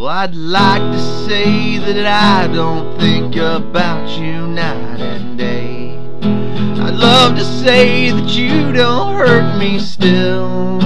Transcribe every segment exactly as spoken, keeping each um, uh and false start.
Well, I'd like to say that I don't think about you night and day. I'd love to say that you don't hurt me still.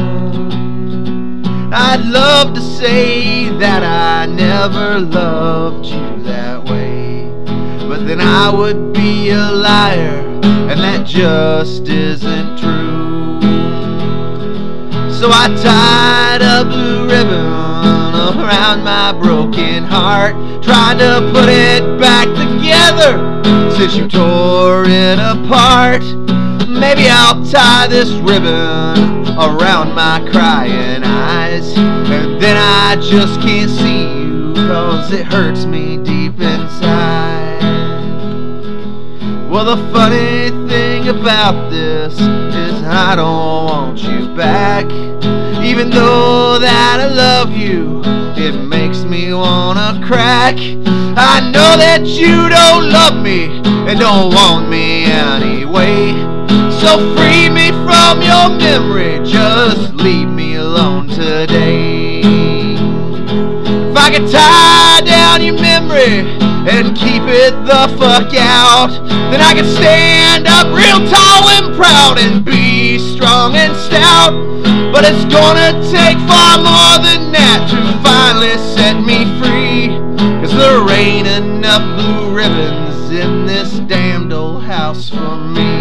I'd love to say that I never loved you that way, but then I would be a liar, and that just isn't true. So I tied a blue ribbon around my broken heart, trying to put it back together since you tore it apart. Maybe I'll tie this ribbon around my crying eyes, and then I just can't see you, cause it hurts me deep inside. Well, the funny thing about this is I don't want you back. Even though that I love you, it makes me wanna crack. I know that you don't love me and don't want me anyway, so free me from your memory, just leave me alone today. If I could tie down your memory and keep it the fuck out, then I could stand up real tall and proud and be strong and stout. But it's gonna take far more than that to finally set me free, cause there ain't enough blue ribbons in this damned old house for me.